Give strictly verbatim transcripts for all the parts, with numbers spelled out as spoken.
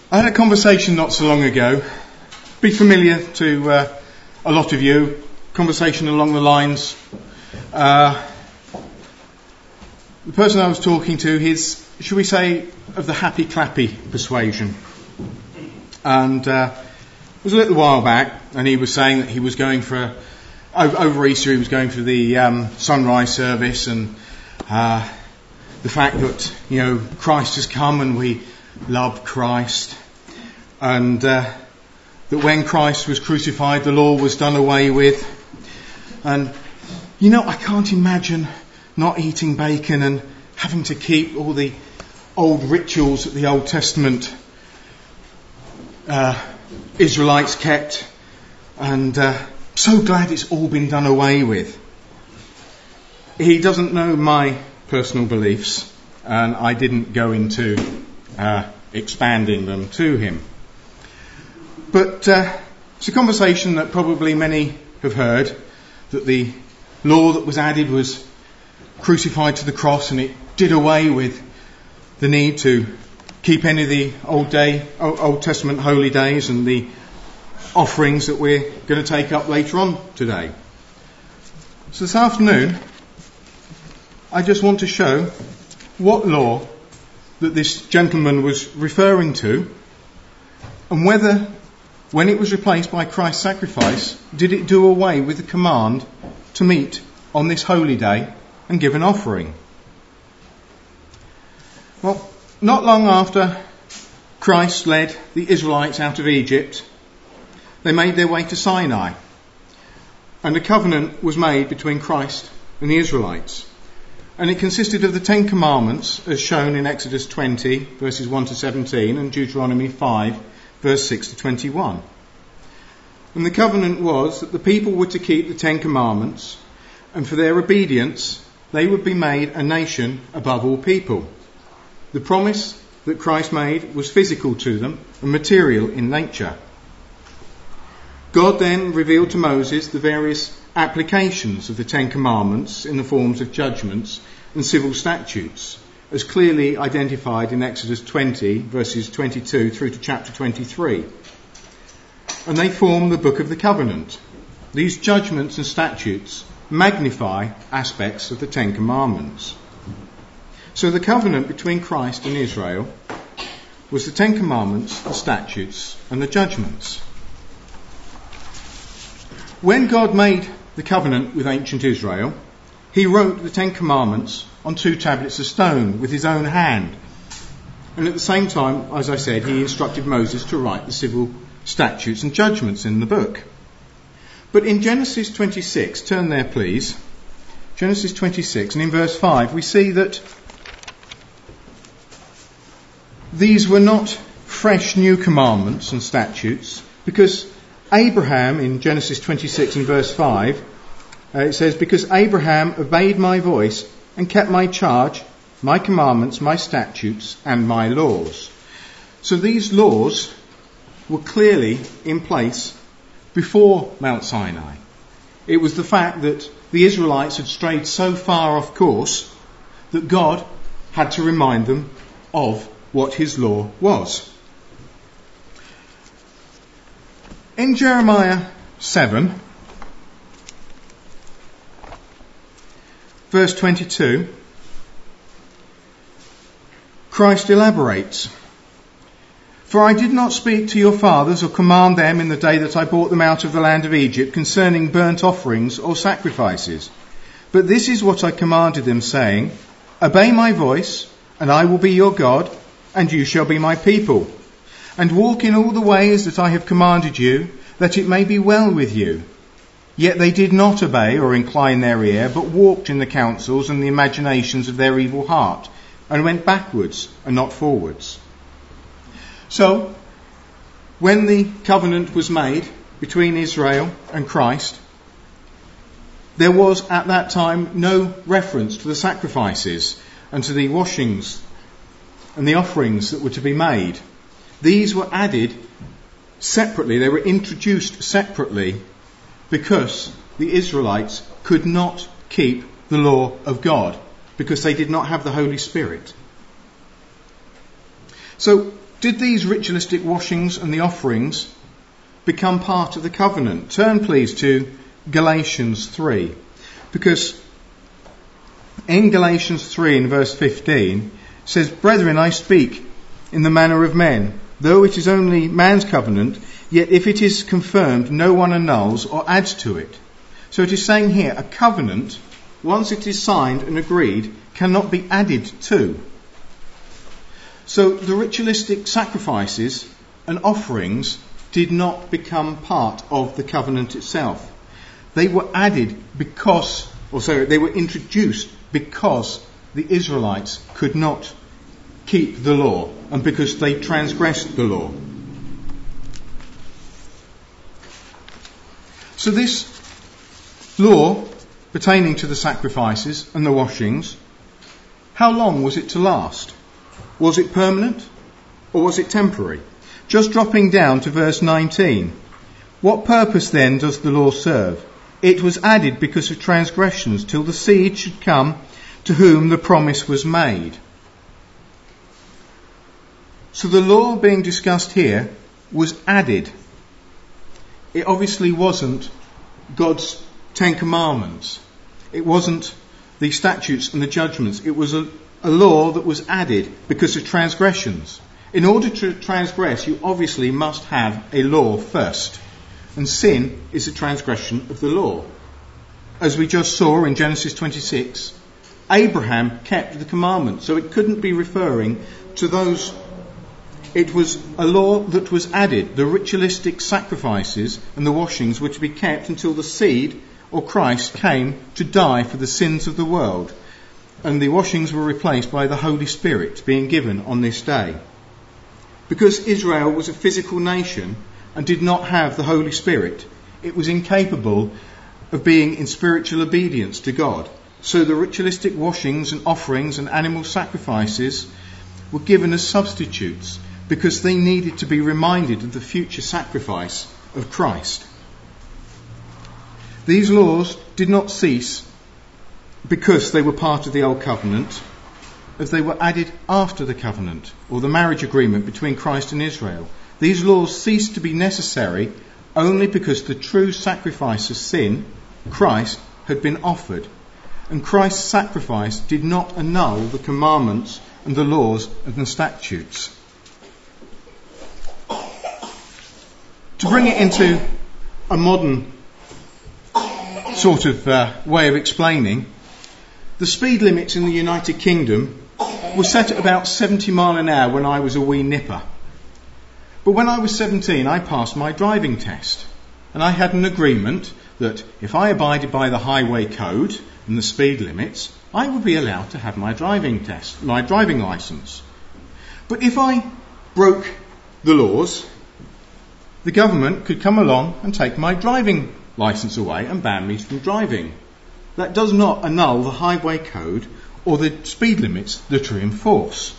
I had a conversation not so long ago, be familiar to uh, a lot of you, conversation along the lines, uh, the person I was talking to, his, should we say, of the happy clappy persuasion. And uh, it was a little while back, and he was saying that he was going for, a, over Easter he was going for the um, sunrise service, and uh, the fact that, you know, Christ has come and we love Christ, and uh, that when Christ was crucified the law was done away with. And you know, I can't imagine not eating bacon and having to keep all the old rituals that the Old Testament uh, Israelites kept, and uh, so glad it's all been done away with. He doesn't know my personal beliefs, and I didn't go into uh, expanding them to him. But uh, it's a conversation that probably many have heard, that the law that was added was crucified to the cross, and it did away with the need to keep any of the old day, Old Testament holy days and the offerings that we're going to take up later on today. So this afternoon, I just want to show what law that this gentleman was referring to, and whether, when it was replaced by Christ's sacrifice, did it do away with the command to meet on this holy day and give an offering. Well, not long after Christ led the Israelites out of Egypt, they made their way to Sinai, and a covenant was made between Christ and the Israelites. And it consisted of the Ten Commandments, as shown in Exodus twenty, verses one to seventeen, and Deuteronomy five, verse six to twenty-one. And the covenant was that the people were to keep the Ten Commandments, and for their obedience they would be made a nation above all people. The promise that Christ made was physical to them and material in nature. God then revealed to Moses the various applications of the Ten Commandments in the forms of judgments and civil statutes, as clearly identified in Exodus twenty, verses twenty-two through to chapter twenty-three. And they form the Book of the Covenant. These judgments and statutes magnify aspects of the Ten Commandments. So the covenant between Christ and Israel was the Ten Commandments, the statutes, and the judgments. When God made the covenant with ancient Israel, he wrote the Ten Commandments on two tablets of stone with his own hand. And at the same time, as I said, he instructed Moses to write the civil statutes and judgments in the book. But in Genesis twenty-six, turn there please, Genesis twenty-six, and in verse five we see that these were not fresh new commandments and statutes, because Abraham, in Genesis twenty-six and verse five, uh, it says, because Abraham obeyed my voice and kept my charge, my commandments, my statutes, and my laws. So these laws were clearly in place before Mount Sinai. It was the fact that the Israelites had strayed so far off course that God had to remind them of what his law was. In Jeremiah seven, verse twenty-two, Christ elaborates, for I did not speak to your fathers or command them in the day that I brought them out of the land of Egypt concerning burnt offerings or sacrifices. But this is what I commanded them, saying, obey my voice, and I will be your God, and you shall be my people. And walk in all the ways that I have commanded you, that it may be well with you. Yet they did not obey or incline their ear, but walked in the counsels and the imaginations of their evil heart, and went backwards and not forwards. So, when the covenant was made between Israel and Christ, there was at that time no reference to the sacrifices and to the washings and the offerings that were to be made. These were added separately, they were introduced separately, because the Israelites could not keep the law of God, because they did not have the Holy Spirit. So did these ritualistic washings and the offerings become part of the covenant? Turn please to Galatians three, because in Galatians three in verse fifteen it says, "Brethren, I speak in the manner of men, though it is only man's covenant, yet if it is confirmed, no one annuls or adds to it." So it is saying here, a covenant, once it is signed and agreed, cannot be added to. So the ritualistic sacrifices and offerings did not become part of the covenant itself. They were added because, or sorry, they were introduced because the Israelites could not keep the law and because they transgressed the law. So this law pertaining to the sacrifices and the washings, how long was it to last? Was it permanent or was it temporary? Just dropping down to verse nineteen. "What purpose then does the law serve? It was added because of transgressions, till the seed should come to whom the promise was made." So the law being discussed here was added. It obviously wasn't God's Ten Commandments. It wasn't the statutes and the judgments. It was a, a law that was added because of transgressions. In order to transgress, you obviously must have a law first. And sin is a transgression of the law. As we just saw in Genesis twenty-six, Abraham kept the commandments, so it couldn't be referring to those. It was a law that was added. The ritualistic sacrifices and the washings were to be kept until the seed, or Christ, came to die for the sins of the world. And the washings were replaced by the Holy Spirit being given on this day. Because Israel was a physical nation and did not have the Holy Spirit, it was incapable of being in spiritual obedience to God. So the ritualistic washings and offerings and animal sacrifices were given as substitutes because they needed to be reminded of the future sacrifice of Christ. These laws did not cease because they were part of the Old Covenant, as they were added after the covenant, or the marriage agreement between Christ and Israel. These laws ceased to be necessary only because the true sacrifice of sin, Christ, had been offered. And Christ's sacrifice did not annul the commandments and the laws and the statutes. To bring it into a modern sort of uh, way of explaining, the speed limits in the United Kingdom were set at about seventy mile an hour when I was a wee nipper. But when I was seventeen, I passed my driving test. And I had an agreement that if I abided by the highway code and the speed limits, I would be allowed to have my driving test, my driving licence. But if I broke the laws, the government could come along and take my driving licence away and ban me from driving. That does not annul the highway code or the speed limits that are in force.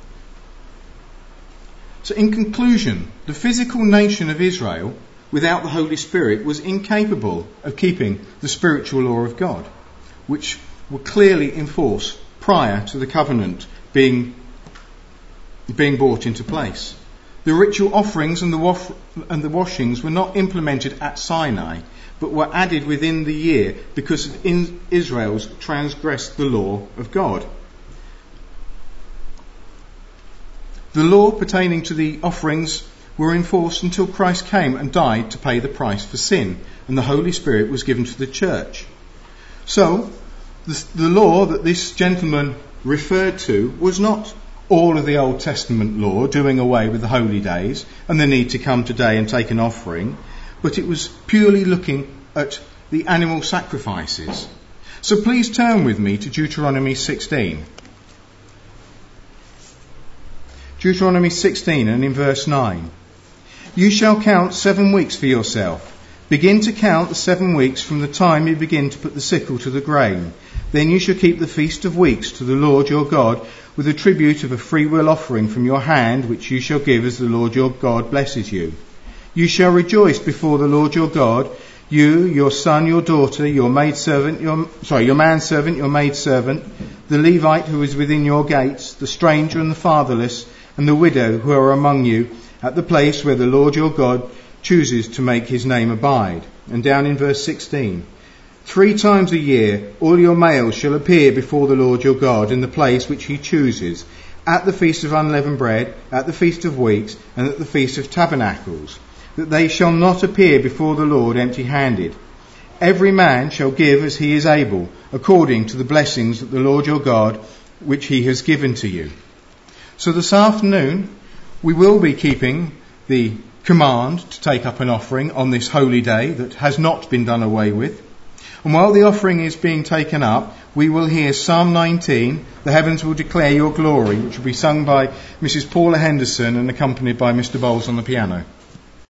So in conclusion, the physical nation of Israel without the Holy Spirit was incapable of keeping the spiritual law of God, which were clearly in force prior to the covenant being, being brought into place. The ritual offerings and the, waf- and the washings were not implemented at Sinai, but were added within the year because of in Israel's transgressed the law of God. The law pertaining to the offerings were in force until Christ came and died to pay the price for sin, and the Holy Spirit was given to the church. So, the, the law that this gentleman referred to was not all of the Old Testament law doing away with the holy days and the need to come today and take an offering, but it was purely looking at the animal sacrifices. So please turn with me to Deuteronomy sixteen. Deuteronomy sixteen, and in verse nine. "You shall count seven weeks for yourself. Begin to count the seven weeks from the time you begin to put the sickle to the grain. Then you shall keep the feast of weeks to the Lord your God with a tribute of a freewill offering from your hand, which you shall give as the Lord your God blesses you. You shall rejoice before the Lord your God, you, your son, your daughter, your maidservant, your sorry, your manservant, your maidservant, the Levite who is within your gates, the stranger and the fatherless, and the widow who are among you at the place where the Lord your God chooses to make his name abide. And down in verse sixteen, three times a year all your males shall appear before the Lord your God in the place which he chooses, at the feast of unleavened bread, at the feast of weeks, and at the feast of tabernacles, that they shall not appear before the Lord empty-handed. Every man shall give as he is able, according to the blessings that the Lord your God, which he has given to you. So this afternoon, we will be keeping the command to take up an offering on this holy day that has not been done away with. And while the offering is being taken up, we will hear Psalm nineteen, The Heavens Will Declare Your Glory, which will be sung by Missus Paula Henderson and accompanied by Mister Bowles on the piano.